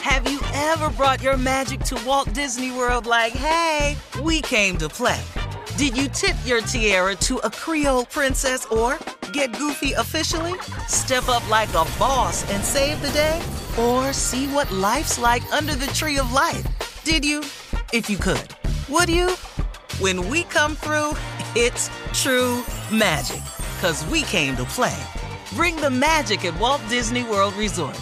Have you ever brought your magic to Walt Disney World like, hey, we came to play? Did you tip your tiara to a Creole princess or get goofy officially? Step up like a boss and save the day? Or see what life's like under the tree of life? Did you? If you could. Would you? When we come through, it's true magic. 'Cause we came to play. Bring the magic at Walt Disney World Resort.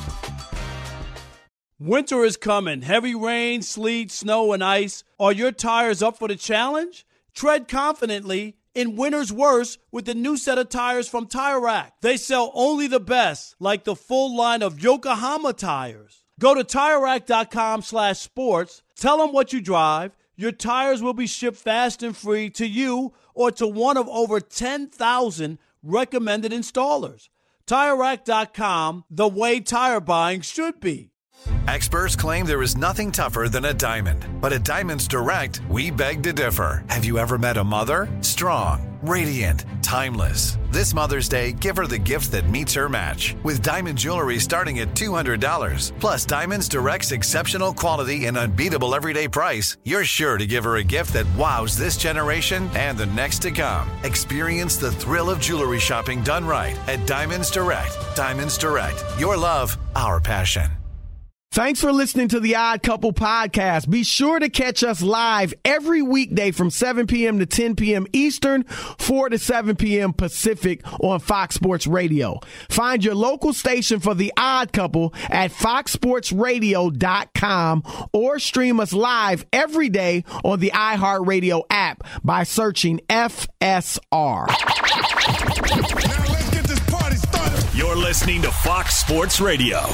Winter is coming. Heavy rain, sleet, snow, and ice. Are your tires up for the challenge? Tread confidently in winter's worst with the new set of tires from Tire Rack. They sell only the best, like the full line of Yokohama tires. Go to TireRack.com/sports. Tell them what you drive. Your tires will be shipped fast and free to you or to one of over 10,000 recommended installers. TireRack.com, the way tire buying should be. Experts claim there is nothing tougher than a diamond. But at Diamonds Direct, we beg to differ. Have you ever met a mother? Strong, radiant, timeless. This Mother's Day, give her the gift that meets her match. With diamond jewelry starting at $200. Plus Diamonds Direct's exceptional quality and unbeatable everyday price, you're sure to give her a gift that wows this generation and the next to come. Experience the thrill of jewelry shopping done right at Diamonds Direct. Diamonds Direct. Your love, our passion. Thanks for listening to the Odd Couple podcast. Be sure to catch us live every weekday from 7 p.m. to 10 p.m. Eastern, 4 to 7 p.m. Pacific on Fox Sports Radio. Find your local station for the Odd Couple at foxsportsradio.com or stream us live every day on the iHeartRadio app by searching FSR. Now let's get this party started. You're listening to Fox Sports Radio.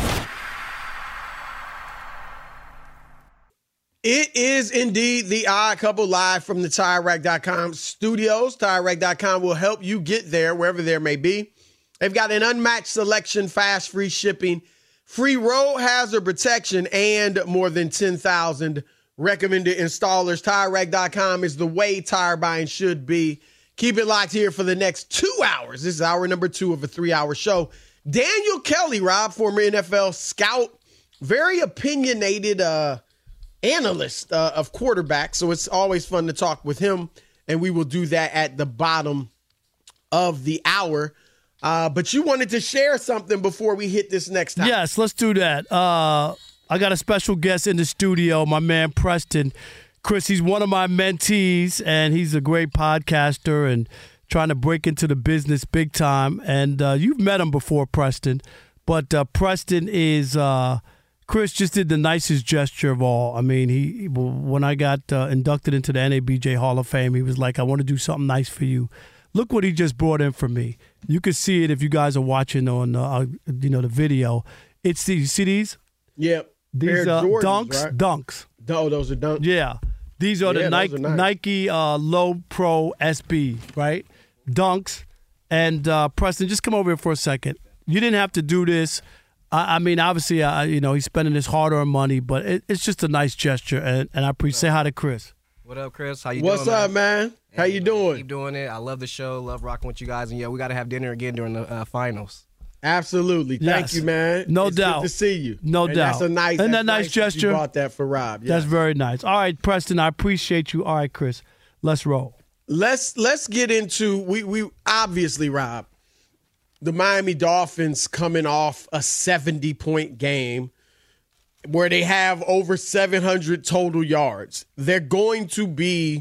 It is indeed the Odd Couple live from the TireRack.com studios. TireRack.com will help you get there wherever there may be. They've got an unmatched selection, fast, free shipping, free road hazard protection, and more than 10,000 recommended installers. TireRack.com is the way tire buying should be. Keep it locked here for the next 2 hours. This is hour number 2 of a 3-hour show. Daniel Kelly, Rob, former NFL scout, very opinionated analyst of quarterbacks, so it's always fun to talk with him, and we will do that at the bottom of the hour. But you wanted to share something before we hit this next time. Yes, let's do that. I got a special guest in the studio, my man Preston. Chris, he's one of my mentees, and he's a great podcaster and trying to break into the business big time. And you've met him before, Preston, but Preston is Chris just did the nicest gesture of all. I mean, when I got inducted into the NABJ Hall of Fame, he was like, I want to do something nice for you. Look what he just brought in for me. You can see it if you guys are watching on the video. It's these. You see these? Yep. These Jordans, Dunks. right? Dunks. Oh, those are Dunks? Yeah. These are the Nike Low Pro SB, right? Dunks. And Preston, just come over here for a second. You didn't have to do this. I mean, obviously, he's spending his hard-earned money, but it's just a nice gesture, and I appreciate. Say hi to Chris. What up, Chris? How you doing? What's up, man? How you doing? Keep doing it. I love the show. Love rocking with you guys, and we got to have dinner again during the finals. Absolutely. Thank you, man. No it's doubt. Good to see you. No doubt. That's a nice gesture. You brought that for Rob. Yes. That's very nice. All right, Preston, I appreciate you. All right, Chris, let's roll. Let's get into we obviously, Rob. The Miami Dolphins coming off a 70-point game where they have over 700 total yards. They're going to be,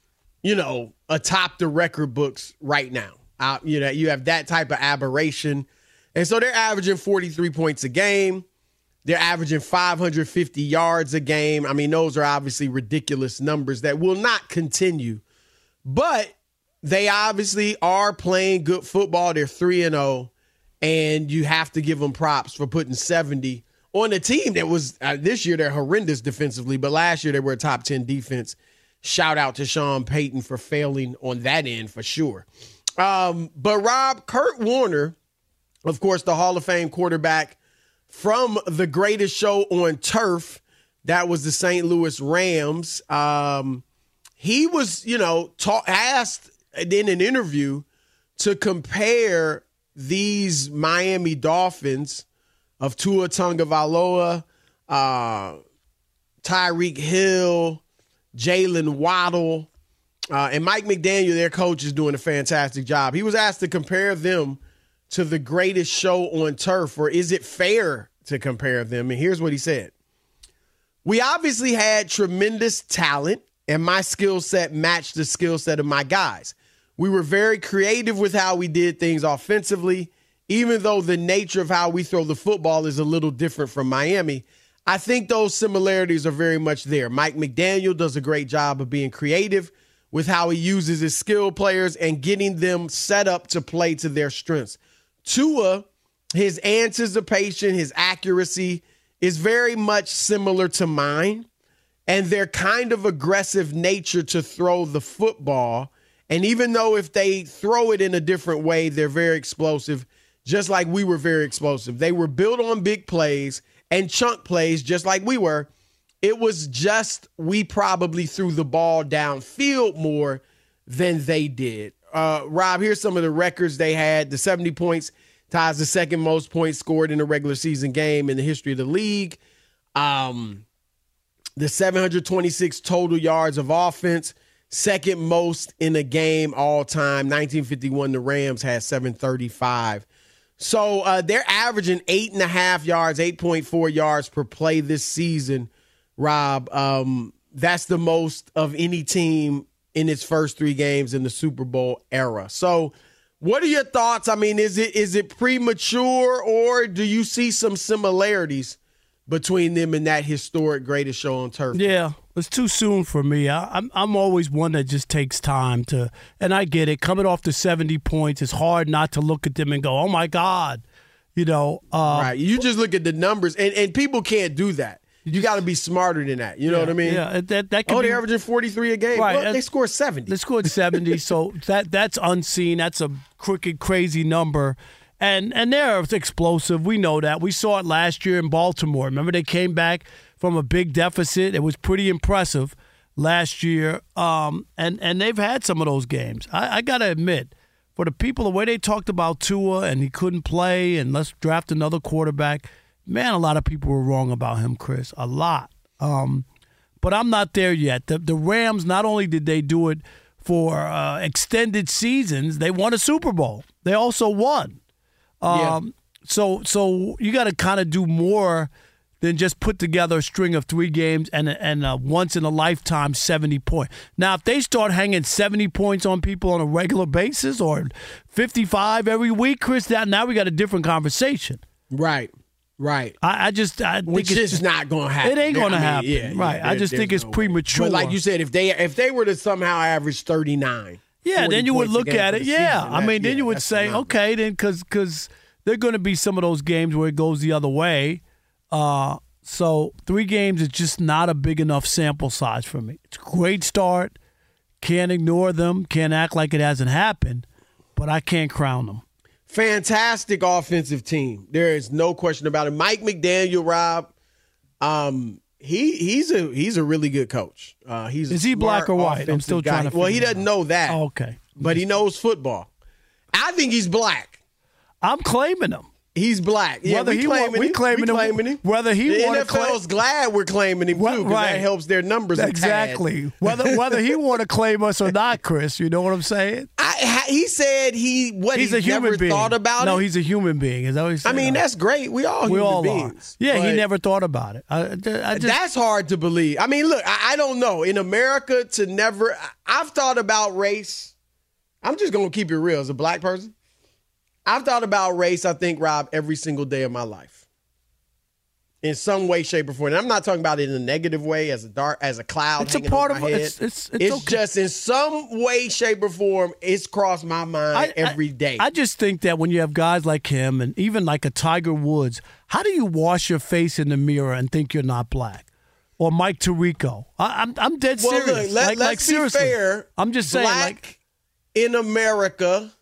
atop the record books right now. You have that type of aberration. And so they're averaging 43 points a game. They're averaging 550 yards a game. I mean, those are obviously ridiculous numbers that will not continue. But they obviously are playing good football. They're 3-0, and you have to give them props for putting 70 on a team that was this year they're horrendous defensively, but last year they were a top 10 defense. Shout out to Sean Payton for failing on that end for sure. But Rob, Kurt Warner, of course, the Hall of Fame quarterback from the greatest show on turf, that was the St. Louis Rams. He was, asked in an interview to compare these Miami Dolphins of Tua Tagovailoa Tyreek Hill, Jalen Waddle, and Mike McDaniel, their coach, is doing a fantastic job. He was asked to compare them to the greatest show on turf, or is it fair to compare them? And here's what he said. We obviously had tremendous talent, and my skill set matched the skill set of my guys. We were very creative with how we did things offensively, even though the nature of how we throw the football is a little different from Miami. I think those similarities are very much there. Mike McDaniel does a great job of being creative with how he uses his skilled players and getting them set up to play to their strengths. Tua, his anticipation, his accuracy is very much similar to mine, and their kind of aggressive nature to throw the football. And even though if they throw it in a different way, they're very explosive, just like we were very explosive. They were built on big plays and chunk plays, just like we were. It was just we probably threw the ball downfield more than they did. Rob, here's some of the records they had. The 70 points ties the second most points scored in a regular season game in the history of the league. The 726 total yards of offense, second most in a game all time. 1951, the Rams had 735. So they're averaging 8.5 yards, 8.4 yards per play this season, Rob. That's the most of any team in its first 3 games in the Super Bowl era. So what are your thoughts? I mean, is it premature, or do you see some similarities between them and that historic greatest show on turf? Yeah, it's too soon for me. I'm always one that just takes time to, and I get it. Coming off the 70 points, it's hard not to look at them and go, oh, my God. You know. Right. You just look at the numbers, and people can't do that. You got to be smarter than that. You know what I mean? Yeah, that can they're averaging 43 a game. Right. Well, they scored 70. They scored 70, so that's unseen. That's a crooked, crazy number. And they're explosive. We know that. We saw it last year in Baltimore. Remember, they came back from a big deficit. It was pretty impressive last year. And they've had some of those games. I got to admit, for the people, the way they talked about Tua and he couldn't play and let's draft another quarterback, man, a lot of people were wrong about him, Chris. A lot. But I'm not there yet. The Rams, not only did they do it for extended seasons, they won a Super Bowl. They also won. So you got to kind of do more than just put together a string of 3 games and a once-in-a-lifetime 70 point. Now, if they start hanging 70 points on people on a regular basis or 55 every week, Chris, now we got a different conversation. Right. I think Which it's is not going to happen. It ain't going to happen. Right. I just think it's premature. But like you said, if they were to somehow average 39. Yeah, then you would look at it. Yeah. I mean, then you would say, okay, then because there are going to be some of those games where it goes the other way. So 3 games is just not a big enough sample size for me. It's a great start. Can't ignore them. Can't act like it hasn't happened. But I can't crown them. Fantastic offensive team. There is no question about it. Mike McDaniel, Rob, he's a really good coach. Is he black or white? I'm still trying to figure Well, he doesn't know that. Oh, okay. But he knows football. I think he's black. I'm claiming him. He's black. Yeah, Whether we claiming him. Whether he the want to NFL's glad we're claiming him too, because that helps their numbers. Exactly. Whether he want to claim us or not, Chris, you know what I'm saying? He said he's a human being. Thought about it. No, he's a human being. Is that what he said? I mean, that's great. We all human beings. Are. Yeah, he never thought about it. That's hard to believe. I mean, look, I don't know. In America, I've thought about race. I'm just gonna keep it real as a black person. I've thought about race, I think, Rob, every single day of my life. In some way, shape, or form. And I'm not talking about it in a negative way, as a cloud it's hanging a part over my of head. It's okay. just in some way, shape, or form, it's crossed my mind every day. I just think that when you have guys like him and even like a Tiger Woods, how do you wash your face in the mirror and think you're not black? Or Mike Tirico. I'm dead serious. Look, let's be fair. I'm just saying, black in America,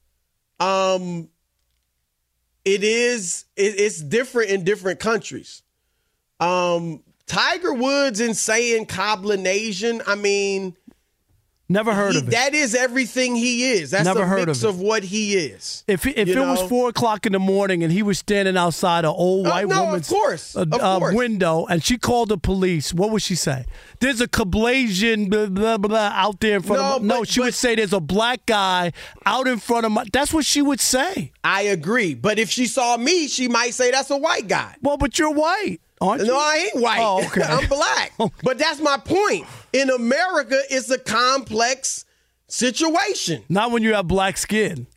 it's different in different countries. Tiger Woods and saying Coblinasian, I mean, Never heard of it. That is everything he is. That's Never a heard mix of of what he is. If it was 4 o'clock in the morning and he was standing outside an old white woman's window and she called the police, what would she say? There's a Caucasian blah, blah, blah, out there in front of me. No, she would say there's a black guy out in front of my. That's what she would say. I agree. But if she saw me, she might say that's a white guy. Well, but you're white. Aren't you? No, I ain't white. Oh, okay. I'm black. But that's my point. In America, it's a complex situation. Not when you have black skin.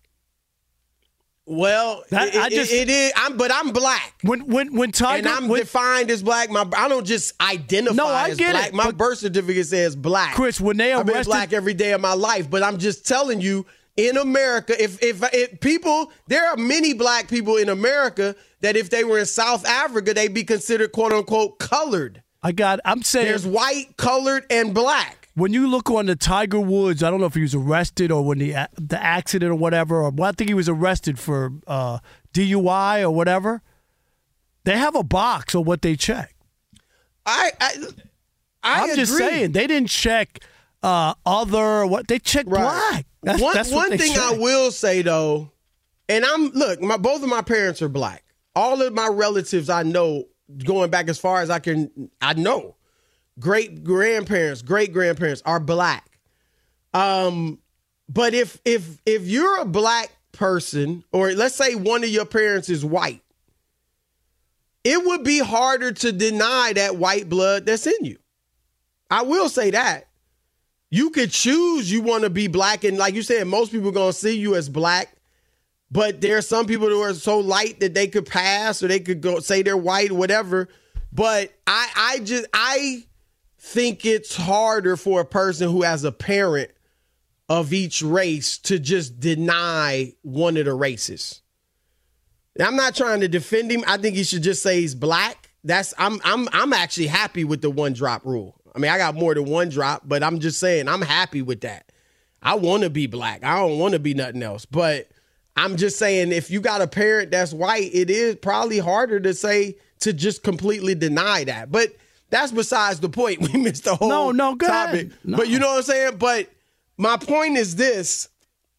Well, it is. But I'm black. When Tiger, and I'm defined as black. I don't just identify as black. My birth certificate says black. Chris, when they arrested, I've been black every day of my life. But I'm just telling you, in America, if people, there are many black people in America that if they were in South Africa, they'd be considered quote unquote colored. I'm saying there's white, colored, and black. When you look on the Tiger Woods, I don't know if he was arrested or when the accident or whatever, I think he was arrested for DUI or whatever. They have a box on what they check. I'm just saying they didn't check they checked black. That's one thing I will say though, and both of my parents are black. All of my relatives I know, going back as far as I know, great grandparents are black. But if you're a black person, or let's say one of your parents is white, it would be harder to deny that white blood that's in you. I will say that. You could choose you want to be black, and like you said, most people are going to see you as black. But there are some people who are so light that they could pass or they could go say they're white or whatever. But I think it's harder for a person who has a parent of each race to just deny one of the races. I'm not trying to defend him. I think he should just say he's black. I'm actually happy with the 1-drop rule. I mean, I got more than 1 drop, but I'm just saying I'm happy with that. I want to be black. I don't want to be nothing else. But I'm just saying if you got a parent that's white, it is probably harder to just completely deny that. But that's besides the point. We missed the whole go topic. ahead. No. But you know what I'm saying? But my point is this.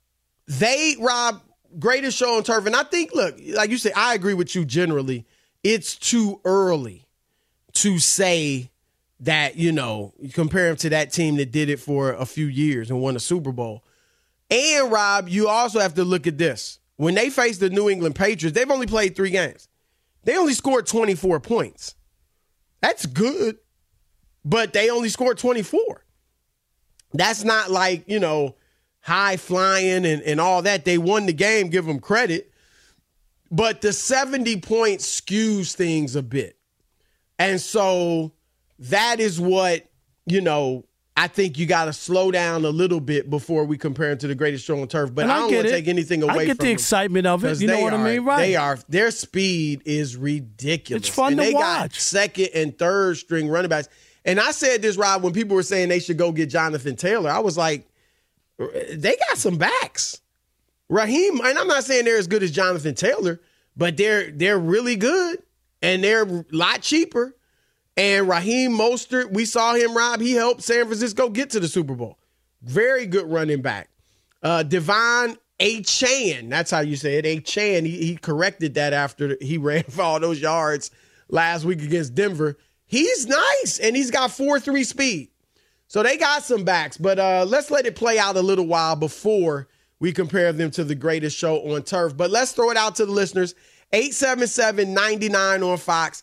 Rob, greatest show on turf. And I think, look, like you said, I agree with you generally. It's too early to say that, you compare him to that team that did it for a few years and won a Super Bowl. And, Rob, you also have to look at this. When they faced the New England Patriots, they've only played 3 games. They only scored 24 points. That's good, but they only scored 24. That's not like, high flying and all that. They won the game, give them credit. But the 70 points skews things a bit. And so that is what, I think you got to slow down a little bit before we compare them to the greatest show on turf. But I don't want to take anything away from them. I get the excitement of it. You know what I mean? Right. Their speed is ridiculous. It's fun to watch. They got second and third string running backs. And I said this, Rob, when people were saying they should go get Jonathan Taylor, I was like, they got some backs. Raheem, and I'm not saying they're as good as Jonathan Taylor, but they're really good, and they're a lot cheaper. And Raheem Mostert, we saw him, Rob. He helped San Francisco get to the Super Bowl. Very good running back. Devon Achane, that's how you say it, Achane. He corrected that after he ran for all those yards last week against Denver. He's nice, and he's got 4.3 speed. So they got some backs. But let's let it play out a little while before we compare them to the greatest show on turf. But let's throw it out to the listeners. 877-99 on Fox.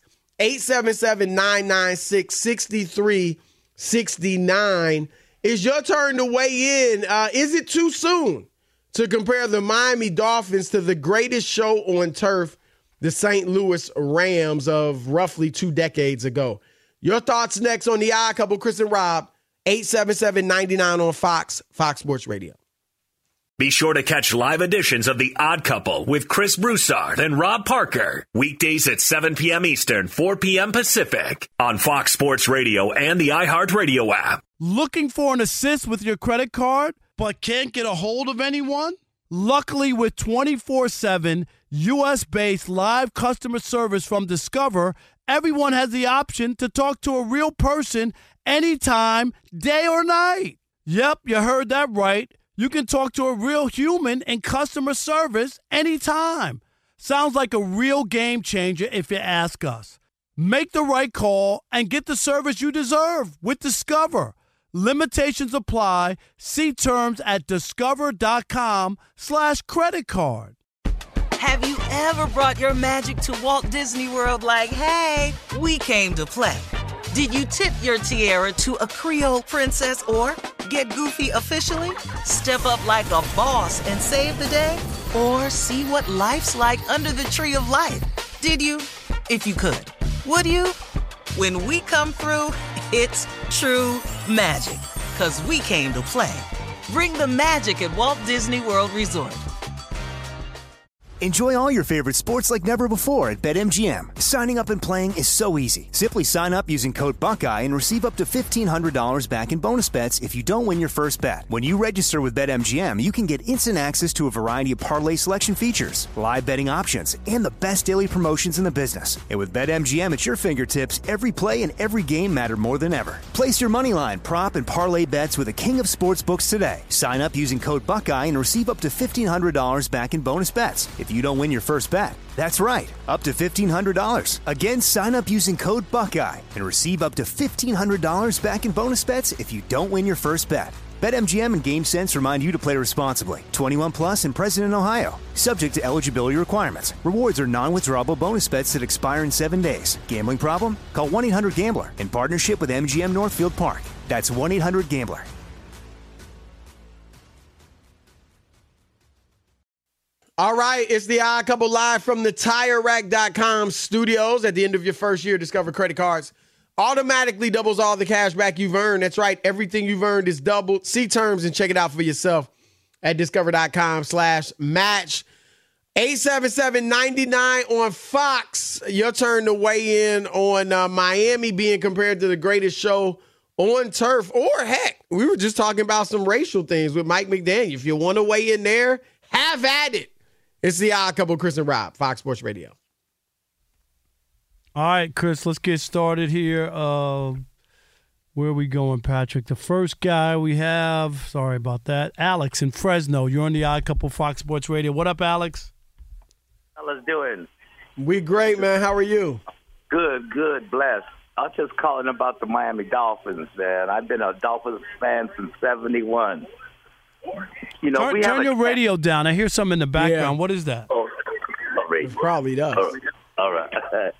877-996-6369. It's your turn to weigh in. Is it too soon to compare the Miami Dolphins to the greatest show on turf, the St. Louis Rams of roughly 2 decades ago? Your thoughts next on The Odd Couple. Chris and Rob, 877-99 on Fox Sports Radio. Be sure to catch live editions of The Odd Couple with Chris Broussard and Rob Parker. Weekdays at 7 p.m. Eastern, 4 p.m. Pacific on Fox Sports Radio and the iHeartRadio app. Looking for an assist with your credit card but can't get a hold of anyone? Luckily, with 24/7 U.S.-based live customer service from Discover, everyone has the option to talk to a real person anytime, day or night. Yep, you heard that right. You can talk to a real human in customer service anytime. Sounds like a real game changer if you ask us. Make the right call and get the service you deserve with Discover. Limitations apply. See terms at discover.com/credit card. Have you ever brought your magic to Walt Disney World like, hey, we came to play? Did you tip your tiara to a Creole princess or get goofy officially? Step up like a boss and save the day? Or see what life's like under the tree of life? Did you? If you could. Would you? When we come through, it's true magic. 'Cause we came to play. Bring the magic at Walt Disney World Resort. Enjoy all your favorite sports like never before at BetMGM. Signing up and playing is so easy. Simply sign up using code Buckeye and receive up to $1,500 back in bonus bets if you don't win your first bet. When you register with BetMGM, you can get instant access to a variety of parlay selection features, live betting options, and the best daily promotions in the business. And with BetMGM at your fingertips, every play and every game matter more than ever. Place your moneyline, prop, and parlay bets with the king of sportsbooks today. Sign up using code Buckeye and receive up to $1,500 back in bonus bets if you don't win your first bet. That's right, up to $1,500. Again, sign up using code Buckeye and receive up to $1,500 back in bonus bets if you don't win your first bet. BetMGM and GameSense remind you to play responsibly. 21 plus and present in Ohio. Subject to eligibility requirements. Rewards are non-withdrawable bonus bets that expire in 7 days. Gambling problem? Call 1-800-GAMBLER in partnership with MGM Northfield Park. That's 1-800-GAMBLER. All right, it's the Odd Couple live from the TireRack.com studios. At the end of your first year, Discover credit cards automatically doubles all the cash back you've earned. That's right, everything you've earned is doubled. See terms and check it out for yourself at Discover.com/match. 877-99 on Fox. Your turn to weigh in on Miami being compared to the greatest show on turf. Or, heck, we were just talking about some racial things with Mike McDaniel. If you want to weigh in there, have at it. It's the Odd Couple, Chris and Rob, Fox Sports Radio. All right, Chris, let's get started here. Where are we going, Patrick? The first guy we have, sorry about that, Alex in Fresno. You're on the Odd Couple, Fox Sports Radio. What up, Alex? How you doing? We great, man. How are you? Good, blessed. I was just calling about the Miami Dolphins, man. I've been a Dolphins fan since 71. You know, turn your radio down. I hear something in the background. Yeah. What is that? Oh, It probably does. All right.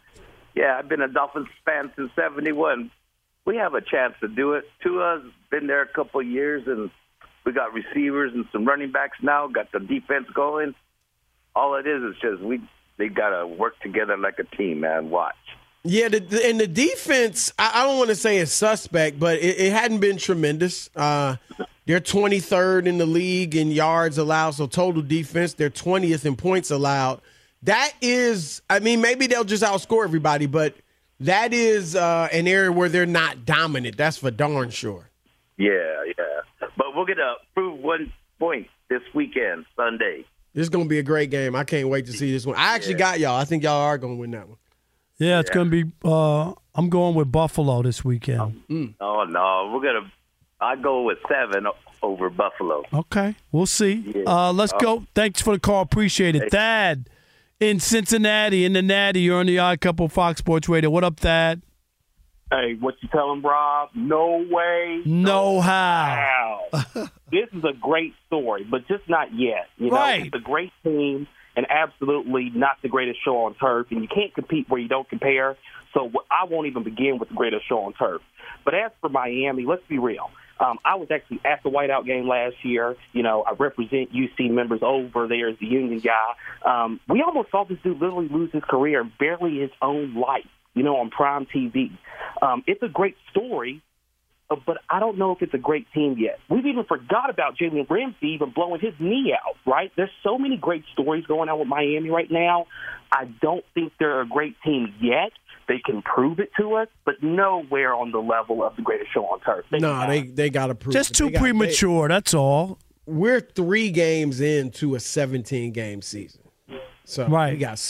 Yeah, I've been a Dolphins fan since 71. We have a chance to do it. Tua's been there a couple of years, and we got receivers and some running backs now, got the defense going. All it is just they got to work together like a team, man. Watch. Yeah, and the defense, I don't want to say it's suspect, but it hadn't been tremendous. They're 23rd in the league in yards allowed, so total defense. They're 20th in points allowed. That is, I mean, maybe they'll just outscore everybody, but that is an area where they're not dominant. That's for darn sure. Yeah. But we're going to prove 1 point this weekend, Sunday. This is going to be a great game. I can't wait to see this one. I actually got y'all. I think y'all are going to win that one. Yeah, it's going to be I'm going with Buffalo this weekend. Oh, no. I go with 7 over Buffalo. Okay, we'll see. Yeah. Let's go. Thanks for the call. Appreciate it. Thad in Cincinnati, in the Natty. You're on the Odd Couple, Fox Sports Radio. What up, Thad? Hey, what you telling Rob? No way. No how. This is a great story, but just not yet. You know, right. It's a great team and absolutely not the greatest show on turf, and you can't compete where you don't compare. So I won't even begin with the greatest show on turf. But as for Miami, let's be real. I was actually at the Whiteout game last year. You know, I represent UC members over there as the Union guy. We almost saw this dude literally lose his career and barely his own life, you know, on prime TV. It's a great story, but I don't know if it's a great team yet. We've even forgot about Jalen Ramsey even blowing his knee out, right? There's so many great stories going on with Miami right now. I don't think they're a great team yet. They can prove it to us, but nowhere on the level of the greatest show on turf. They got to prove it. Just too premature, that's all. We're 3 games into a 17-game season. So right. We got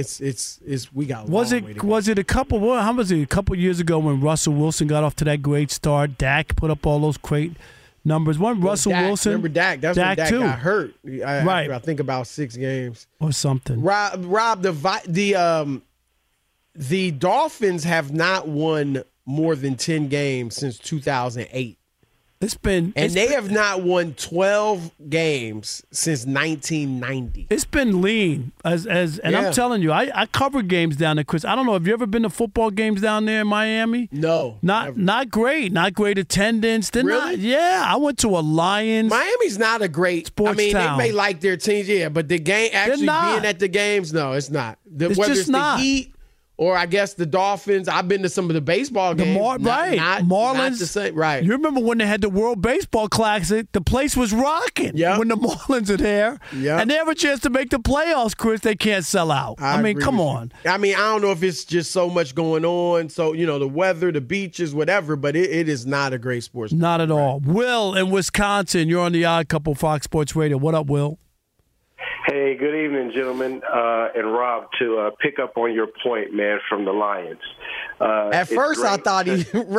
we got. Was it a couple? How was it? A couple years ago when Russell Wilson got off to that great start, Dak put up all those great numbers. One Russell Dak, Wilson. Remember Dak? That's when Dak too. got hurt. Right. I think about 6 games or something. Rob, the Dolphins have not won more than 10 games since 2008. They have not won 12 games since 1990. It's been lean, I'm telling you, I cover games down there, Chris. I don't know. Have you ever been to football games down there in Miami? No, not great. Not great attendance. Really? I went to a Lions. Miami's not a great sports town. They may like their teams, but the game actually being at the games, no, it's not. It's whether just it's not. The Heat or I guess the Dolphins. I've been to some of the baseball games. Marlins. Not the same. Right. You remember when they had the World Baseball Classic? The place was rocking. Yep. When the Marlins are there. Yep. And they have a chance to make the playoffs, Chris. They can't sell out. I mean, come on. I don't know if it's just so much going on. So, the weather, the beaches, whatever, but it is not a great sports. Not at all. Will in Wisconsin, you're on the Odd Couple Fox Sports Radio. What up, Will? Hey, good evening, gentlemen, and Rob. To pick up on your point, man, from the Lions. At first, I thought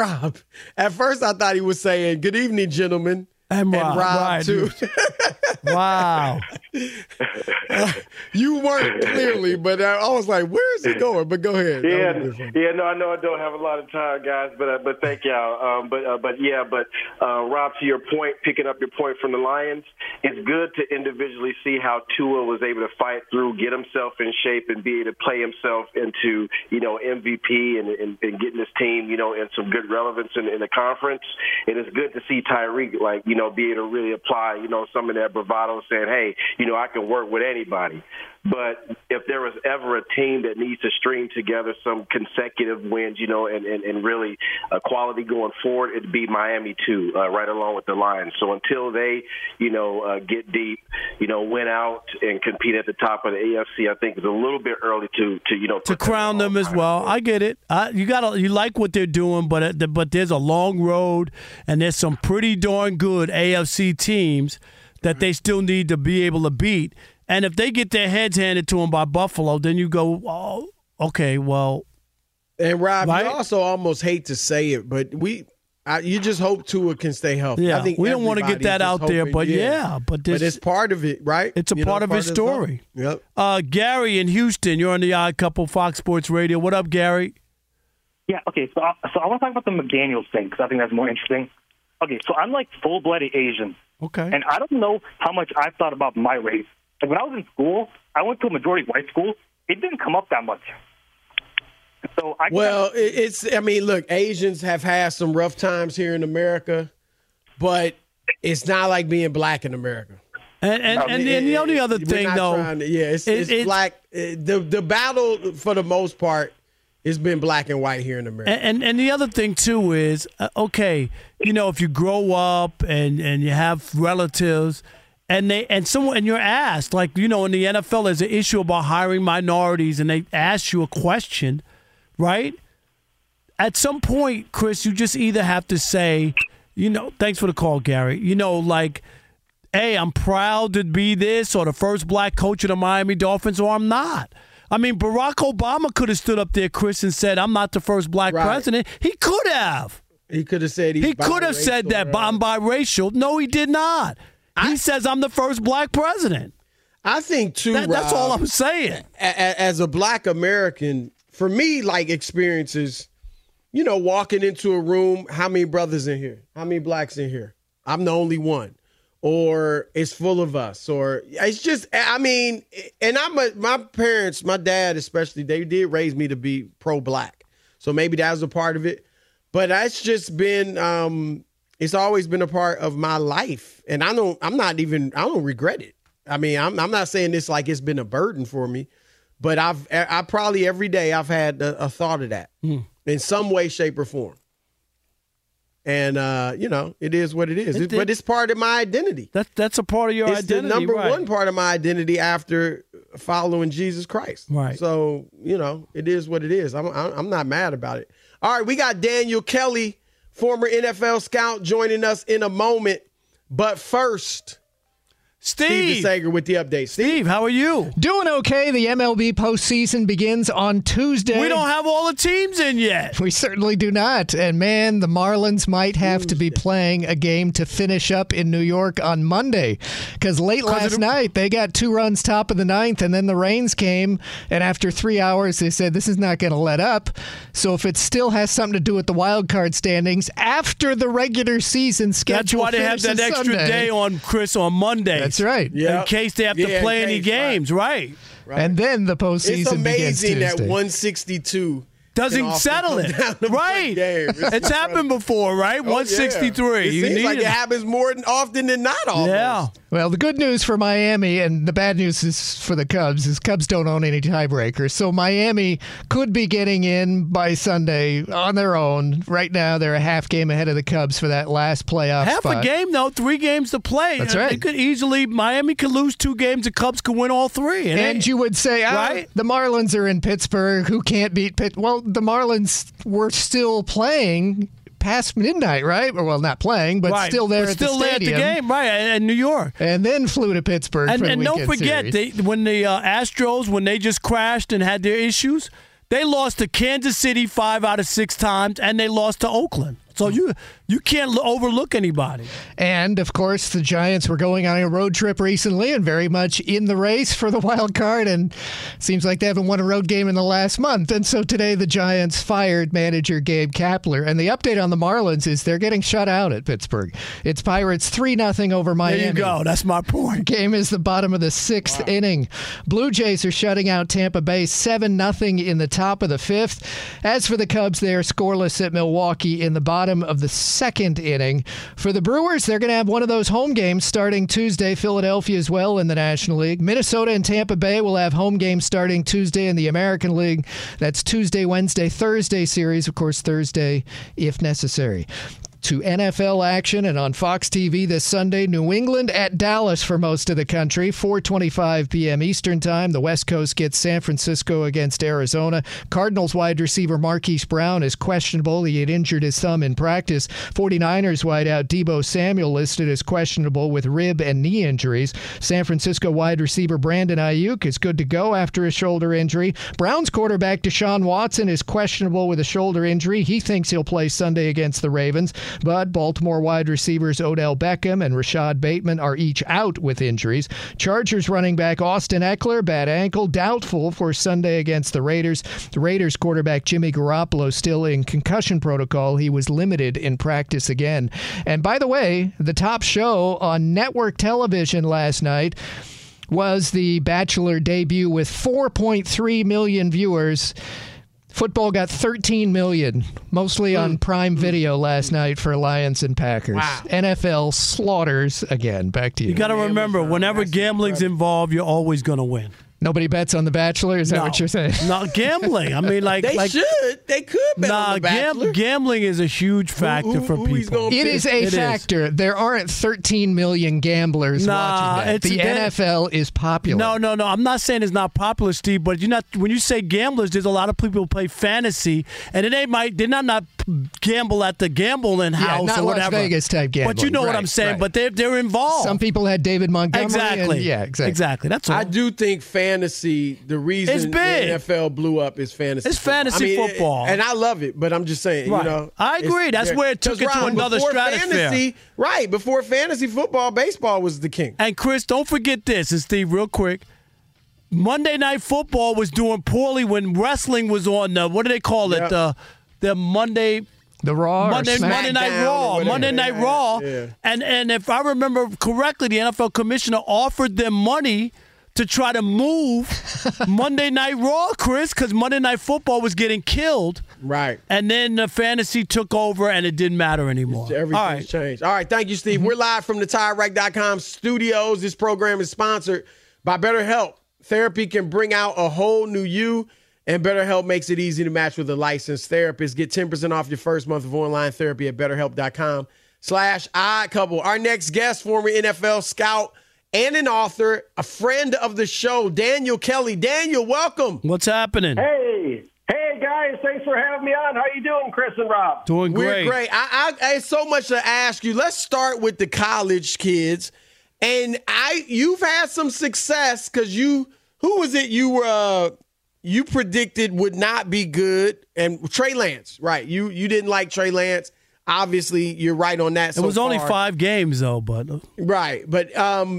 he was saying, "Good evening, gentlemen." And Rob right, too. Wow. You weren't clearly, but I was like, "Where is he going?" But go ahead. No, I know I don't have a lot of time, guys, but thank y'all. Rob, to your point, picking up your point from the Lions, it's good to individually see how Tua was able to fight through, get himself in shape, and be able to play himself into MVP and getting his team in some good relevance in the conference. And it's good to see Tyreek be able to really apply some of that bravado, saying, hey, I can work with anybody. But if there was ever a team that needs to string together some consecutive wins, and really quality going forward, it'd be Miami too, right along with the Lions. So until they, get deep, win out and compete at the top of the AFC, I think it's a little bit early to crown them as well. I get it. You like what they're doing, but there's a long road, and there's some pretty darn good AFC teams that they still need to be able to beat. And if they get their heads handed to them by Buffalo, then you go, oh, okay, well. And Rob, right? You also almost hate to say it, but you just hope Tua can stay healthy. Yeah, I think we don't want to get that out there, but but it's part of it, right? It's a part of his story. Yep. Gary in Houston, you're on the Odd Couple, Fox Sports Radio. What up, Gary? Yeah, okay, so I want to talk about the McDaniels thing because I think that's more interesting. Okay, so I'm like full-blooded Asian. Okay. And I don't know how much I've thought about my race. Like when I was in school, I went to a majority white school. It didn't come up that much. So look, Asians have had some rough times here in America, but it's not like being black in America. And the only other thing, though, it's black. The battle for the most part has been black and white here in America. And the other thing too is, if you grow up and you have relatives. And you're asked, in the NFL, there's an issue about hiring minorities, and they ask you a question, right? At some point, Chris, you just either have to say, thanks for the call, Gary. Hey, I'm proud to be this or the first black coach of the Miami Dolphins, or I'm not. I mean, Barack Obama could have stood up there, Chris, and said, I'm not the first black president. He could have. He could have said he could have said that, but I'm biracial. No, he did not. He says I'm the first black president. I think, too, that's all I'm saying. As a black American, for me, experiences, walking into a room, how many brothers in here? How many blacks in here? I'm the only one. Or it's full of us. Or it's just, and my parents, my dad especially, they did raise me to be pro-black. So maybe that was a part of it. But that's just been... it's always been a part of my life, and I don't regret it. I mean, I'm not saying this like it's been a burden for me, but I probably every day I've had a thought of that in some way, shape, or form. And it is what it is. But it's part of my identity. That's a part of your identity. It's the number one part of my identity after following Jesus Christ. Right. So it is what it is. I'm not mad about it. All right, we got Daniel Kelly, former NFL scout, joining us in a moment. But first, Steve DeSager with the update. Steve, how are you? Doing okay. The MLB postseason begins on Tuesday. We don't have all the teams in yet. We certainly do not. And, man, the Marlins might have to be playing a game to finish up in New York on Monday. Because late last night, they got 2 runs top of the 9th, and then the rains came. And after 3 hours, they said, this is not going to let up. So if it still has something to do with the wild card standings, after the regular season schedule, that's why they have that extra day on Monday. That's right. In case they have to play any games, right. And then the postseason begins Tuesday. It's amazing that 162 doesn't settle it. Right. It's happened before, right? 163. It seems like it happens more often than not almost. Yeah. Well, the good news for Miami and the bad news is for the Cubs is Cubs don't own any tiebreakers. So Miami could be getting in by Sunday on their own. Right now, they're a half game ahead of the Cubs for that last playoff spot. A game, though. 3 games to play. That's right. They could Miami could lose 2 games. The Cubs could win all 3. And you would say, right? The Marlins are in Pittsburgh. Who can't beat Pitt? Well, the Marlins were still playing past midnight, right? Well, not playing, but still there at the stadium. Still there at the game, right, in New York. And then flew to Pittsburgh for the weekend don't forget, when the Astros, when they just crashed and had their issues, they lost to Kansas City 5 out of 6 times, and they lost to Oakland. So you can't overlook anybody. And, of course, the Giants were going on a road trip recently and very much in the race for the wild card, and it seems like they haven't won a road game in the last month. And so today the Giants fired manager Gabe Kapler. And the update on the Marlins is they're getting shut out at Pittsburgh. It's Pirates 3-0 over Miami. There you go. That's my point. Game is the bottom of the 6th inning. Blue Jays are shutting out Tampa Bay 7-0 in the top of the 5th. As for the Cubs, they are scoreless at Milwaukee in the bottom of the 2nd inning. For the Brewers, they're going to have one of those home games starting Tuesday. Philadelphia as well in the National League. Minnesota and Tampa Bay will have home games starting Tuesday in the American League. That's Tuesday, Wednesday, Thursday series. Of course, Thursday if necessary. To NFL action, and on Fox TV this Sunday, New England at Dallas for most of the country, 4:25 p.m. Eastern Time. The West Coast gets San Francisco against Arizona. Cardinals wide receiver Marquise Brown is questionable. He had injured his thumb in practice. 49ers wideout Deebo Samuel listed as questionable with rib and knee injuries. San Francisco wide receiver Brandon Ayuk is good to go after a shoulder injury. Browns quarterback Deshaun Watson is questionable with a shoulder injury. He thinks he'll play Sunday against the Ravens. But Baltimore wide receivers Odell Beckham and Rashad Bateman are each out with injuries. Chargers running back Austin Eckler, bad ankle, doubtful for Sunday against the Raiders. The Raiders quarterback Jimmy Garoppolo still in concussion protocol. He was limited in practice again. And by the way, the top show on network television last night was the Bachelor debut with 4.3 million viewers. Football got 13 million, mostly on Prime Video last night for Lions and Packers. Wow. NFL slaughters again. Back to you. You got to remember, whenever gambling's involved, you're always going to win. Nobody bets on The Bachelor? Is that what you're saying? Not gambling. I mean, they should. They could bet on The Bachelor. Gambling is a huge factor for people. It is a factor. There aren't 13 million gamblers watching that. The NFL is popular. No. I'm not saying it's not popular, Steve, but when you say gamblers, there's a lot of people who play fantasy, and they not gamble at the gambling house not or whatever. Las Vegas type gambling. But you know what I'm saying. But they're involved. Some people had David Montgomery. Exactly. Exactly. That's all. I do think fantasy, the reason the NFL blew up is fantasy. It's fantasy football. And I love it, but I'm just saying, I agree. That's where it took it to another stratosphere. Before fantasy football, baseball was the king. And Chris, don't forget this, and Steve, real quick. Monday Night Football was doing poorly when wrestling was on what do they call it? The Monday... The Raw, Monday Night Raw, Monday Night Raw, and if I remember correctly, the NFL commissioner offered them money to try to move Monday Night Raw, Chris, because Monday Night Football was getting killed. Right. And then the fantasy took over, and it didn't matter anymore. Everything's changed. All right, thank you, Steve. We're live from the TireRack.com studios. This program is sponsored by BetterHelp. Therapy can bring out a whole new you. And BetterHelp makes it easy to match with a licensed therapist. Get 10% off your first month of online therapy at BetterHelp.com/oddcouple. Our next guest, former NFL scout and an author, a friend of the show, Daniel Kelly. Daniel, welcome. What's happening? Hey guys, thanks for having me on. How you doing, Chris and Rob? Doing great. We're great. I have so much to ask you. Let's start with the college kids. And you've had some success because who was it you predicted would not be good? And Trey Lance, right? You didn't like Trey Lance. Obviously, you're right on that. It was only 5 games though, but right. But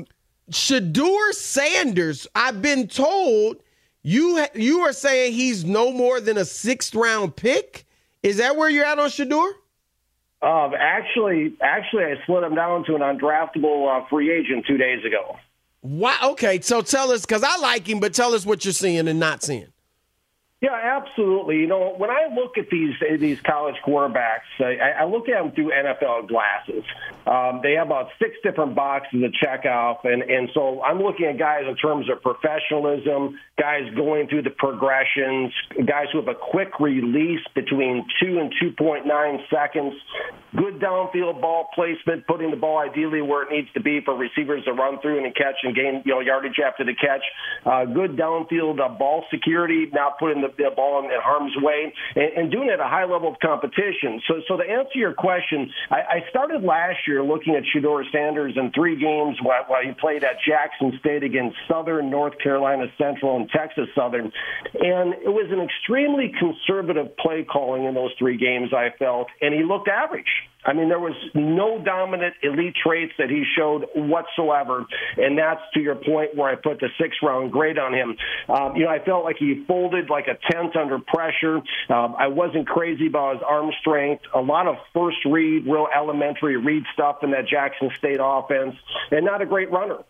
Shedeur Sanders, I've been told you are saying he's no more than a 6th round pick. Is that where you're at on Shedeur? Actually, I slid him down to an undraftable free agent 2 days ago. Wow. Okay, so tell us, because I like him, but tell us what you're seeing and not seeing. Yeah, absolutely. When I look at these college quarterbacks, I look at them through NFL glasses. They have about 6 different boxes to check off, and so I'm looking at guys in terms of professionalism, guys going through the progressions, guys who have a quick release between 2 and 2.9 seconds, good downfield ball placement, putting the ball ideally where it needs to be for receivers to run through and catch and gain yardage after the catch, good downfield ball security, not putting the ball in harm's way, and doing it at a high level of competition. So to answer your question, I started last year looking at Shedeur Sanders in 3 games while he played at Jackson State against Southern, North Carolina Central, and Texas Southern. And it was an extremely conservative play calling in those 3 games, I felt, and he looked average. I mean, there was no dominant elite traits that he showed whatsoever, and that's, to your point, where I put the 6th round grade on him. I felt like he folded like a tent under pressure. I wasn't crazy about his arm strength. A lot of first read, real elementary read stuff in that Jackson State offense, and not a great runner.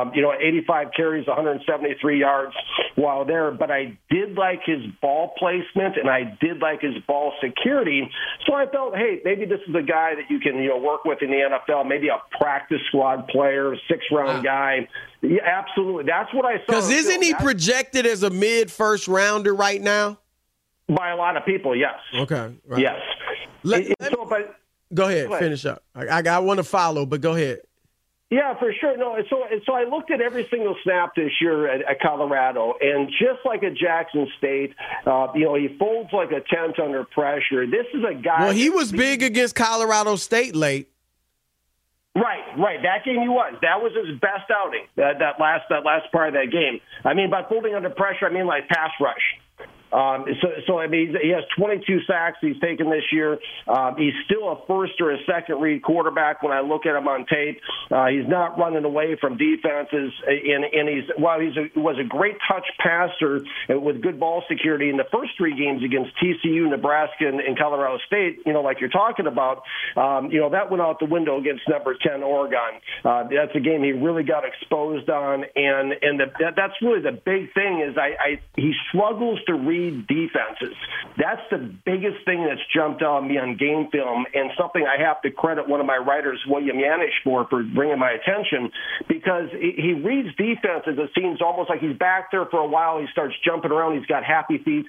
85 carries, 173 yards while there, but I did like his ball placement, and I did like his ball security. So I felt, hey, maybe this is a guy that you can work with in the NFL, maybe a practice squad player, 6th round guy. Yeah, absolutely. That's what I saw. Because isn't he projected as a mid-first rounder right now? By a lot of people, yes. Okay. Right. Yes. Go ahead. Finish up. I want to follow, but go ahead. Yeah, for sure. No, so I looked at every single snap this year at Colorado, and just like at Jackson State, he folds like a tent under pressure. This is a guy. Well, he was big against Colorado State late. Right. That game he was. That was his best outing. That last part of that game. I mean, by folding under pressure, I mean like pass rush. I mean, he has 22 sacks he's taken this year. He's still a 1st or a 2nd read quarterback when I look at him on tape. He's not running away from defenses, and he was a great touch passer with good ball security in the first 3 games against TCU, Nebraska, and Colorado State. Like you're talking about, that went out the window against number 10 Oregon. That's a game he really got exposed on, and that's really the big thing is he struggles to read defenses. That's the biggest thing that's jumped out on me on game film, and something I have to credit one of my writers, William Yanish, for bringing my attention, because he reads defenses. It seems almost like he's back there for a while. He starts jumping around. He's got happy feet,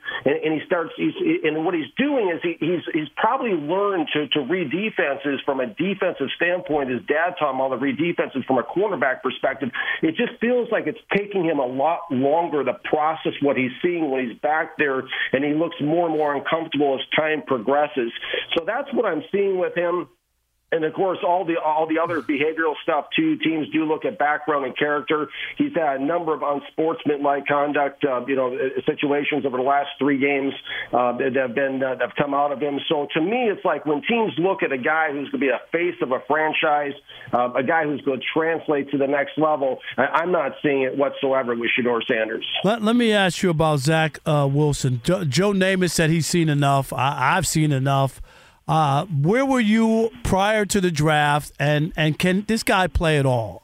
and what he's doing is he's probably learned to read defenses from a defensive standpoint. His dad taught him all to read defenses from a quarterback perspective. It just feels like it's taking him a lot longer to process what he's seeing when he's back there, and he looks more and more uncomfortable as time progresses. So that's what I'm seeing with him. And of course, all the other behavioral stuff too. Teams do look at background and character. He's had a number of unsportsmanlike conduct, situations over the last 3 games that have come out of him. So to me, it's like when teams look at a guy who's going to be a face of a franchise, a guy who's going to translate to the next level, I'm not seeing it whatsoever with Shedeur Sanders. Let me ask you about Zach Wilson. Joe Namath said he's seen enough. I've seen enough. Where were you prior to the draft, and can this guy play at all?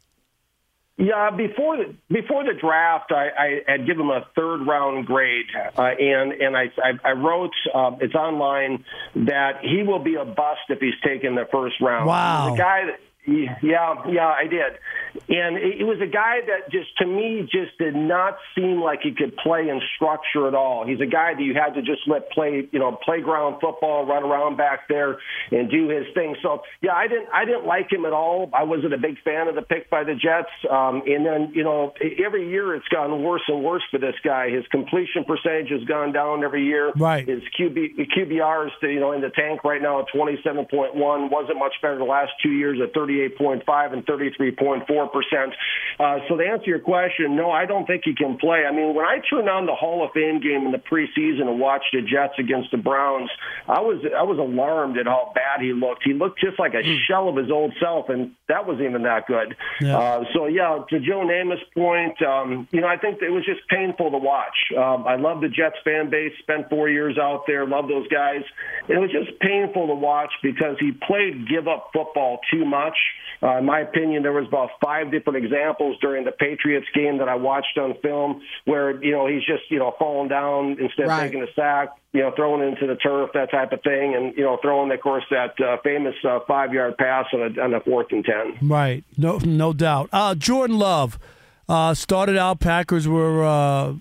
Yeah, before the draft, I had given him a 3rd round grade, and I wrote it's online that he will be a bust if he's taken the 1st round. Wow, the guy that. Yeah, I did. And it was a guy that to me did not seem like he could play in structure at all. He's a guy that you had to just let play, playground football, run around back there and do his thing. So, yeah, I didn't like him at all. I wasn't a big fan of the pick by the Jets. And then, every year it's gotten worse and worse for this guy. His completion percentage has gone down every year. Right. His QBR is, in the tank right now at 27.1. Wasn't much better the last 2 years at 38.5 and 33.4. 4%. So to answer your question, no, I don't think he can play. I mean, when I turned on the Hall of Fame game in the preseason and watched the Jets against the Browns, I was alarmed at how bad he looked. He looked just like a shell of his old self, and that wasn't even that good. Yeah. To Joe Namath's point, I think it was just painful to watch. I love the Jets fan base, spent 4 years out there, love those guys. It was just painful to watch because he played give-up football too much. In my opinion, there was about 5 different examples during the Patriots game that I watched on film where, he's just, falling down instead of taking a sack, throwing into the turf, that type of thing, and, throwing, of course, that famous 5-yard pass on a 4th and 10. Right. No doubt. Jordan Love started out, Packers were,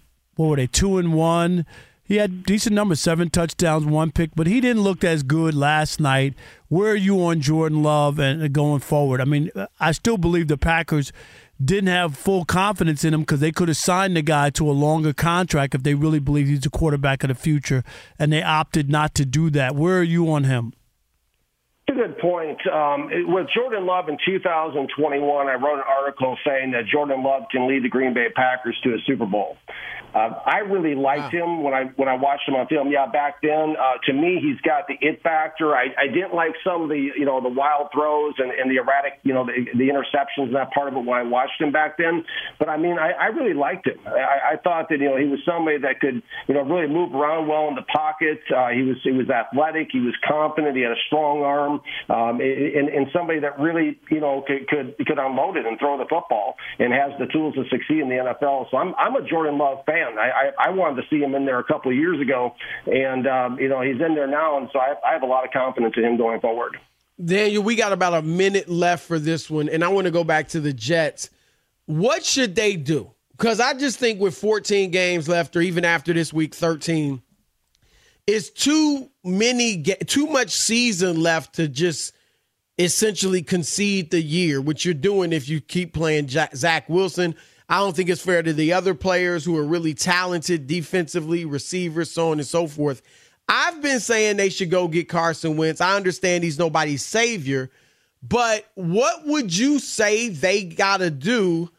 2-1. He had decent numbers, 7 touchdowns, 1 pick, but he didn't look as good last night. Where are you on Jordan Love and going forward? I mean, I still believe the Packers didn't have full confidence in him because they could have signed the guy to a longer contract if they really believe he's a quarterback of the future, and they opted not to do that. Where are you on him? That's a good point. With Jordan Love in 2021, I wrote an article saying that Jordan Love can lead the Green Bay Packers to a Super Bowl. I really liked him when I watched him on film. Yeah, back then, to me, he's got the it factor. I didn't like some of the the wild throws and the erratic the interceptions and that part of it when I watched him back then. But I mean, I really liked him. I thought that he was somebody that could really move around well in the pocket. He was athletic. He was confident. He had a strong arm, and somebody that really could unload it and throw the football and has the tools to succeed in the NFL. So I'm a Jordan Love fan. I wanted to see him in there a couple of years ago, and he's in there now, and so I have a lot of confidence in him going forward. Daniel, we got about a minute left for this one, and I want to go back to the Jets. What should they do? Because I just think with 14 games left, or even after this week, 13, it's too much season left to just essentially concede the year, which you're doing if you keep playing Zach Wilson. I don't think it's fair to the other players who are really talented defensively, receivers, so on and so forth. I've been saying they should go get Carson Wentz. I understand he's nobody's savior, but what would you say they got to do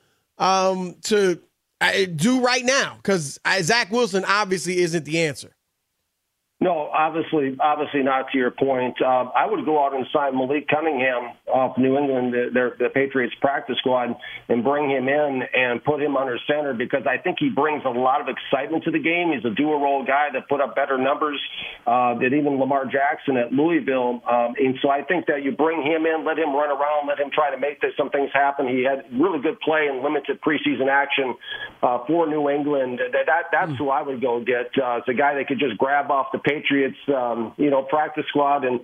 to do right now? Because Zach Wilson obviously isn't the answer. No, obviously not, to your point. I would go out and sign Malik Cunningham off New England, the Patriots practice squad, and bring him in and put him under center because I think he brings a lot of excitement to the game. He's a dual-role guy that put up better numbers than even Lamar Jackson at Louisville. And so I think that you bring him in, let him run around, let him try to make some things happen. He had really good play and limited preseason action for New England. That's who I would go get. It's a guy that could just grab off the Patriots, practice squad and,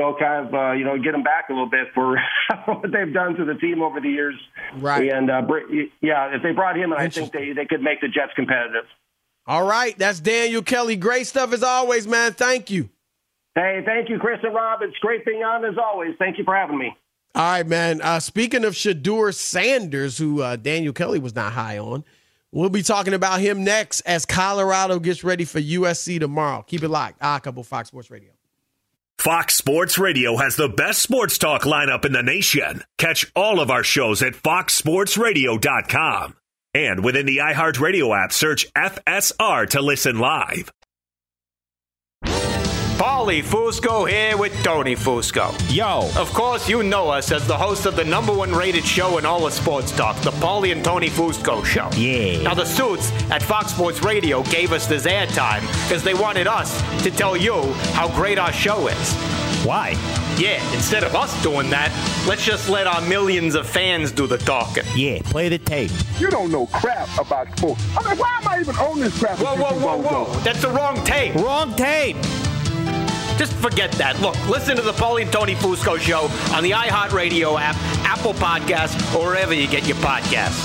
get them back a little bit for what they've done to the team over the years. Right. And, if they brought him in, I think they could make the Jets competitive. All right. That's Daniel Kelly. Great stuff as always, man. Thank you. Hey, thank you, Chris and Rob. It's great being on as always. Thank you for having me. All right, man. Speaking of Shedeur Sanders, who Daniel Kelly was not high on, we'll be talking about him next as Colorado gets ready for USC tomorrow. Keep it locked. Couple Fox Sports Radio. Fox Sports Radio has the best sports talk lineup in the nation. Catch all of our shows at foxsportsradio.com. And within the iHeartRadio app, search FSR to listen live. Paulie Fusco here with Tony Fusco. Yo. Of course, you know us as the host of the #1 rated show in all of sports talk, the Paulie and Tony Fusco Show. Yeah. Now, the suits at Fox Sports Radio gave us this airtime because they wanted us to tell you how great our show is. Why? Yeah, instead of us doing that, let's just let our millions of fans do the talking. Yeah, play the tape. You don't know crap about sports. I mean, why am I even on this crap? Whoa. That's the wrong tape. Wrong tape. Just forget that. Look, listen to the Paulie and Tony Fusco Show on the iHeartRadio app, Apple Podcasts, or wherever you get your podcasts.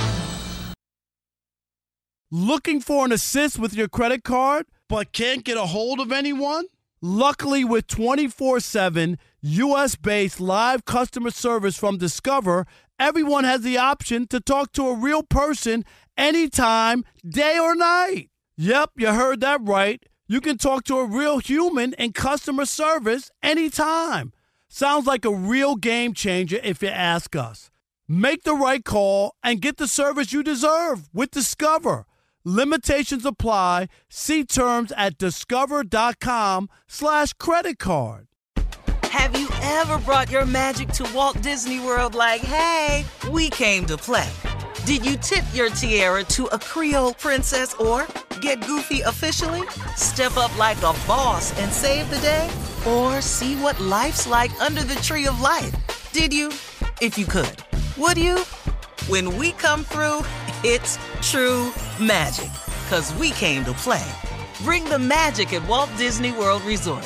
Looking for an assist with your credit card, but can't get a hold of anyone? Luckily, with 24/7 U.S.-based live customer service from Discover, everyone has the option to talk to a real person anytime, day or night. Yep, you heard that right. You can talk to a real human in customer service anytime. Sounds like a real game changer if you ask us. Make the right call and get the service you deserve with Discover. Limitations apply. See terms at discover.com/credit card. Have you ever brought your magic to Walt Disney World like, hey, we came to play? Did you tip your tiara to a Creole princess or get goofy officially? Step up like a boss and save the day? Or see what life's like under the tree of life? Did you? If you could. Would you? When we come through, it's true magic. 'Cause we came to play. Bring the magic at Walt Disney World Resort.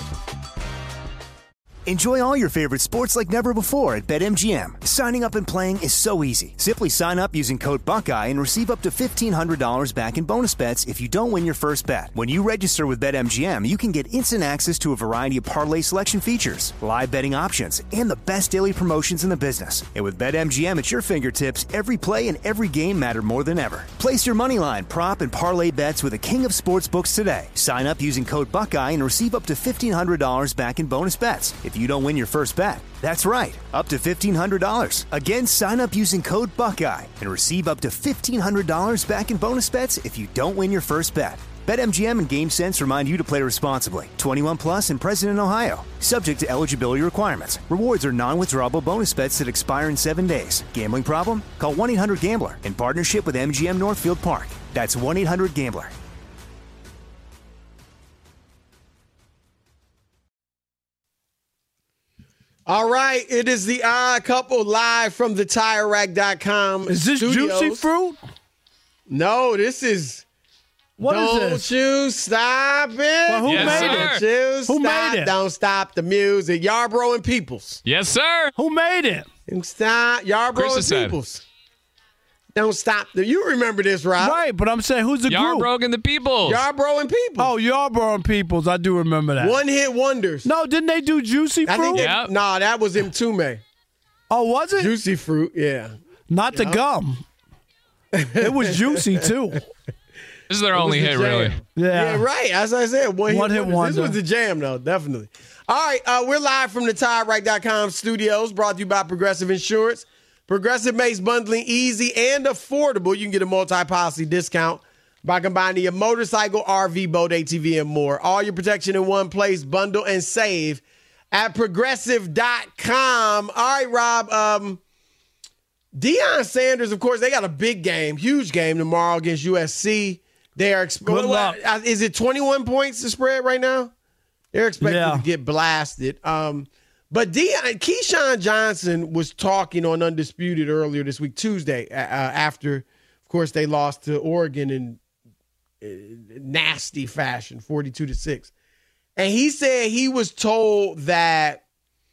Enjoy all your favorite sports like never before at BetMGM. Signing up and playing is so easy. Simply sign up using code Buckeye and receive up to $1,500 back in bonus bets if you don't win your first bet. When you register with BetMGM, you can get instant access to a variety of parlay selection features, live betting options, and the best daily promotions in the business. And with BetMGM at your fingertips, every play and every game matter more than ever. Place your moneyline, prop, and parlay bets with the king of sportsbooks today. Sign up using code Buckeye and receive up to $1,500 back in bonus bets if you don't win your first bet. That's right, up to $1,500. Again, sign up using code Buckeye and receive up to $1,500 back in bonus bets if you don't win your first bet. BetMGM and GameSense remind you to play responsibly. 21 plus and present in Ohio. Subject to eligibility requirements. Rewards are non-withdrawable bonus bets that expire in 7 days. Gambling problem? Call 1-800-GAMBLER in partnership with MGM Northfield Park. That's 1-800-GAMBLER. All right, it is the Odd Couple live from the TireRack.com Is this studios. Juicy Fruit? No, this is. What is Don't this? you stop it. Well, who Yes, made sir. it? Don't you Who stop, made it? Don't stop the music. Yarbrough and Peoples. Yes, sir. Who made it? Don't stop. Yarbrough Chris and has said. Peoples. Don't stop. You remember this, Rob? Right, but I'm saying who's the group? Yarbrough and the Peoples. Yarbrough and Peoples. Oh, Yarbrough and Peoples. I do remember that. One-hit wonders. No, didn't they do Juicy Fruit? I think Yeah. nah, that was Mtume. Oh, was it? Juicy Fruit, yeah. Not the gum. It was juicy, too. This is their only the hit, jam. really. Yeah, right. As I said, one hit hit wonders. wonder. This was the jam, though, definitely. All right, we're live from the TireRack.com studios, brought to you by Progressive Insurance. Progressive makes bundling easy and affordable. You can get a multi-policy discount by combining your motorcycle, RV, boat, ATV, and more. All your protection in one place. Bundle and save at Progressive.com. All right, Rob. Deion Sanders, of course, they got a big game, huge game tomorrow against USC. They are Good luck. Is it 21 points to spread right now? They're expected to get blasted. But Keyshawn Johnson was talking on Undisputed earlier this week, Tuesday, after, of course, they lost to Oregon in nasty fashion, 42-6. And he said he was told that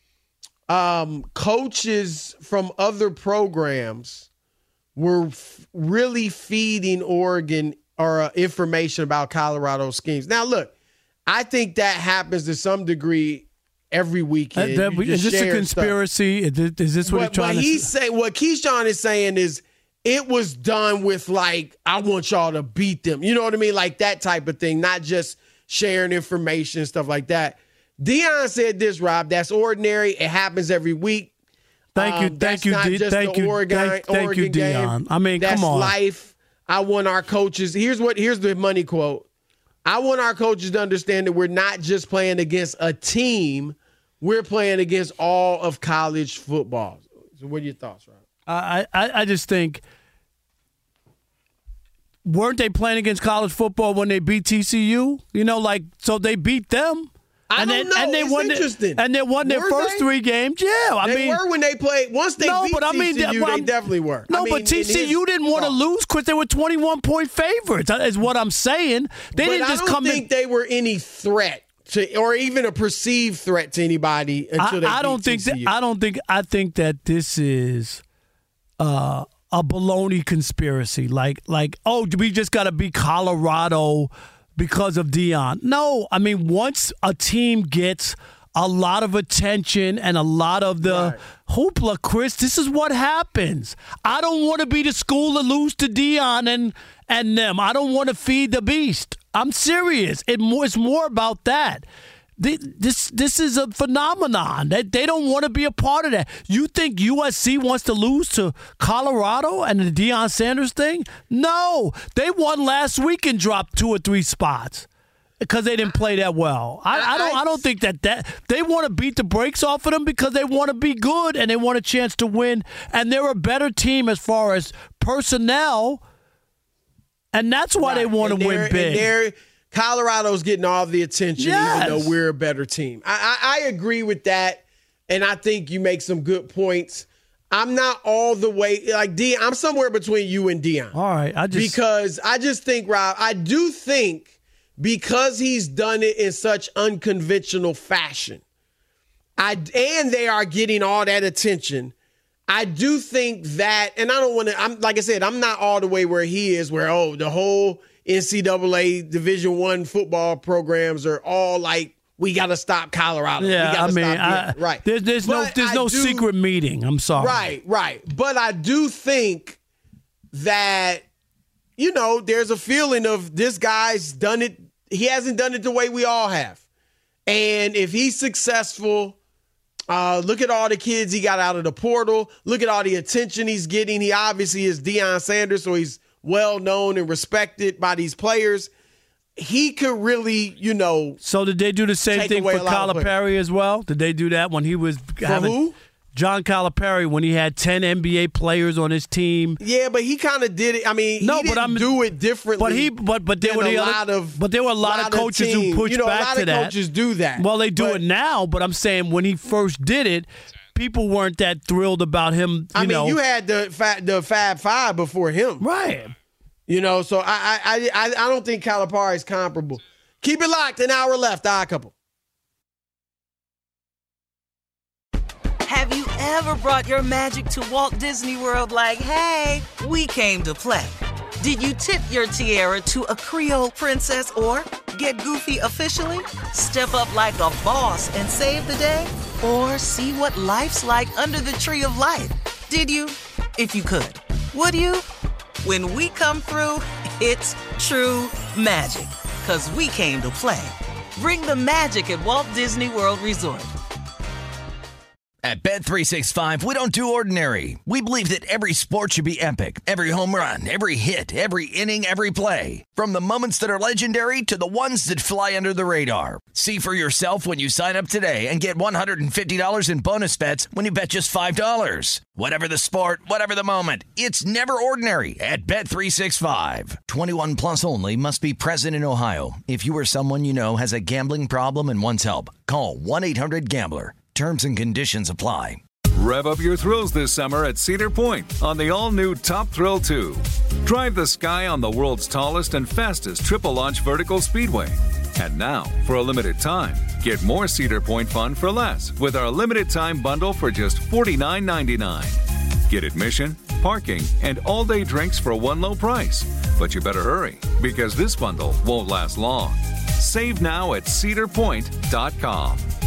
coaches from other programs were really feeding Oregon or information about Colorado schemes. Now, look, I think that happens to some degree every weekend. Is this a conspiracy? Is this what he's trying to say? What Keyshawn is saying is it was done with, like, I want y'all to beat them. You know what I mean? Like that type of thing, not just sharing information and stuff like that. Deion said this, Rob, that's ordinary. It happens every week. Thank you, Thank you, Oregon game. Dion. I mean, that's come on. Life. I want our coaches. Here's the money quote. I want our coaches to understand that we're not just playing against a team. We're playing against all of college football. So what are your thoughts, Rob? I just think, weren't they playing against college football when they beat TCU? You know, like, so they beat them. I don't know. And they it's won interesting. And they won their first 3 games. Yeah, They were when they played. Once they beat TCU, they definitely were. No, but TCU didn't want to lose because they were 21-point favorites, is what I'm saying. They didn't just come in. I don't think they were any threat to, or even a perceived threat to anybody until they I don't beat think TCU. I think that this is a baloney conspiracy. Like, oh, we just got to beat Colorado because of Deion. No, I mean, once a team gets a lot of attention and a lot of the hoopla, Chris, this is what happens. I don't want to be the school to lose to Deion and them. I don't want to feed the beast. I'm serious. It's more about that. This is a phenomenon. They don't want to be a part of that. You think USC wants to lose to Colorado and the Deion Sanders thing? No. They won last week and dropped 2 or 3 spots because they didn't play that well. I don't think that they want to beat the brakes off of them because they want to be good and they want a chance to win. And they're a better team as far as personnel, and that's why they want to win big. Colorado's getting all the attention, even though we're a better team. I agree with that, and I think you make some good points. I'm not all the way like Deion. I'm somewhere between you and Deion. All right, because I just think, Rob, I do think because he's done it in such unconventional fashion, and they are getting all that attention. I do think that, and I don't want to. Like I said, I'm not all the way where he is. Where the whole NCAA Division I football programs are all like, we got to stop Colorado. Yeah, right. There's no secret meeting. I'm sorry. Right. But I do think that, there's a feeling of this guy's done it. He hasn't done it the way we all have. And if he's successful, look at all the kids he got out of the portal. Look at all the attention he's getting. He obviously is Deion Sanders, so he's well known and respected by these players. He could really, So did they do the same thing for Calipari as well? Did they do that when he was who? John Calipari, when he had 10 NBA players on his team? Yeah, but he kind of did it. I mean, he didn't do it differently. But there were a lot of coaches who pushed back to that. A lot of coaches do that. Well, they do it now, but I'm saying when he first did it, people weren't that thrilled about him. You had the Fab Five before him, right? So I don't think Calipari is comparable. Keep it locked. An hour left. Odd Couple. Have you ever brought your magic to Walt Disney World? Like, hey, we came to play. Did you tip your tiara to a Creole princess or get goofy officially? Step up like a boss and save the day? Or see what life's like under the tree of life? Did you? If you could. Would you? When we come through, it's true magic. 'Cause we came to play. Bring the magic at Walt Disney World Resort. At Bet365, we don't do ordinary. We believe that every sport should be epic. Every home run, every hit, every inning, every play. From the moments that are legendary to the ones that fly under the radar. See for yourself when you sign up today and get $150 in bonus bets when you bet just $5. Whatever the sport, whatever the moment, it's never ordinary at Bet365. 21 plus only. Must be present in Ohio. If you or someone you know has a gambling problem and wants help, call 1-800-GAMBLER. Terms and conditions apply. Rev up your thrills this summer at Cedar Point on the all-new Top Thrill 2. Drive the sky on the world's tallest and fastest triple-launch vertical speedway. And now, for a limited time, get more Cedar Point fun for less with our limited-time bundle for just $49.99. Get admission, parking, and all-day drinks for one low price. But you better hurry, because this bundle won't last long. Save now at cedarpoint.com.